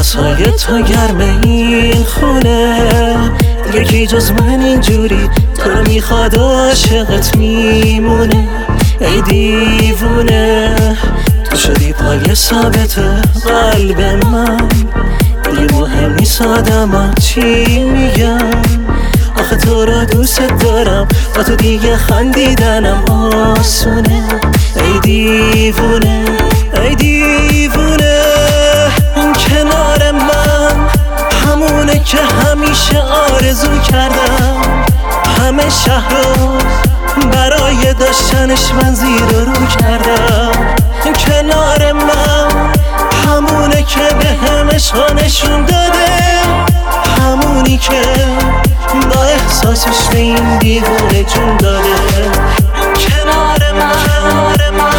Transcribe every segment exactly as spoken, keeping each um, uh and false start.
لباسای تو گرم این خونه، یکی جز من اینجوری تو رو میخواد و عاشقت میمونه. ای دیوونه تو شدی پای ثابت قلب من، دیگه مهم نیست آدما چی میگم. آخه تو رو دوست دارم با تو دیگه خندیدنم آسونه. ای دیوونه ای دیوونه این کنار من همونه که همیشه آرزو کردم. همه شهر رو برای داشتنش من زیر و رو کردم. این کنار من همونه که به همش نشون داده، همونی که با احساسش به این دیوونه جون داده. کنار من کنار من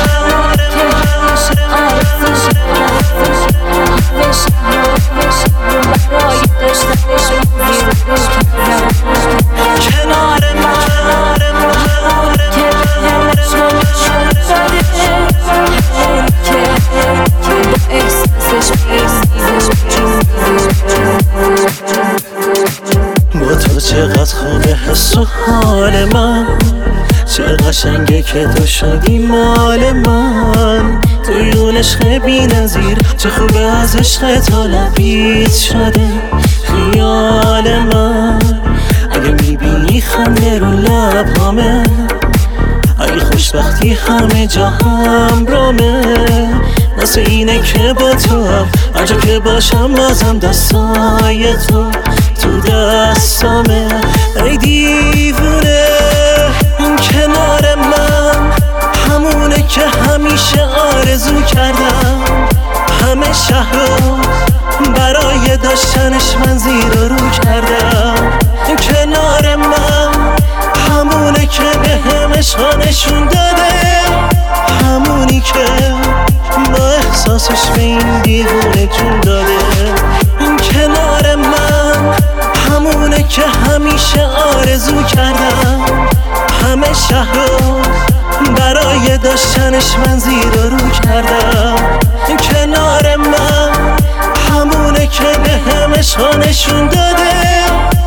با تو چقدر خوبه حس و حال من، چه قشنگه که تو شدی مال من. توی عشق بی نظیر چه خوبه از عشق تا لبیت شده خیال من. اگه میبینی خنده رو لبهامه، اگه خوشبختی همه جا همرامه، واسه اینه که با تو هم هر جا که باشم بازم دستای تو تو دستامه. ای دیوونه این کنار من همونه که همیشه آرزو کردم. همه شهر رو برای داشتنش من زیر و رو کردم. این کنار من همونه که به همش نشون داده، همونی که با احساسش به این دیوونه جون داده. این کنار من همونه که همیشه آرزو کردم. همه شهر رو برای داشتنش من زیر و رو کردم. این کنار من همونه که به همش نشون داده،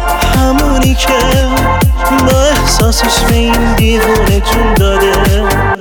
همونی که با احساسش به این دیوونه جون داده.